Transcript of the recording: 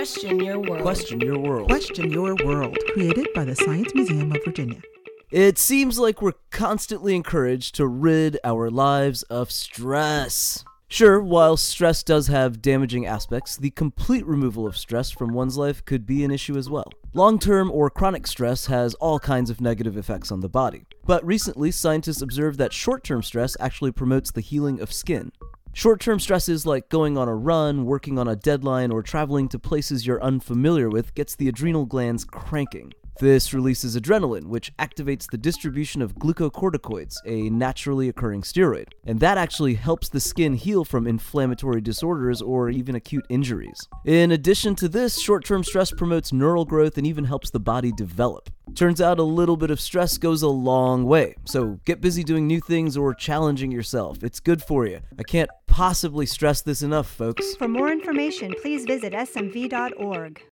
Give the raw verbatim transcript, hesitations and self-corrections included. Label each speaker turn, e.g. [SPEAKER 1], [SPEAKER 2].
[SPEAKER 1] Question your world.
[SPEAKER 2] Question your world.
[SPEAKER 3] Question Your World.
[SPEAKER 4] Created by the Science Museum of Virginia.
[SPEAKER 2] It seems like we're constantly encouraged to rid our lives of stress. Sure, while stress does have damaging aspects, the complete removal of stress from one's life could be an issue as well. Long-term or chronic stress has all kinds of negative effects on the body. But recently, scientists observed that short-term stress actually promotes the healing of skin. Short-term stresses like going on a run, working on a deadline, or traveling to places you're unfamiliar with gets the adrenal glands cranking. This releases adrenaline, which activates the distribution of glucocorticoids, a naturally occurring steroid. And that actually helps the skin heal from inflammatory disorders or even acute injuries. In addition to this, short-term stress promotes neural growth and even helps the body develop. Turns out a little bit of stress goes a long way, so get busy doing new things or challenging yourself. It's good for you. I can't possibly stress this enough, folks.
[SPEAKER 5] For more information, please visit S M V dot org.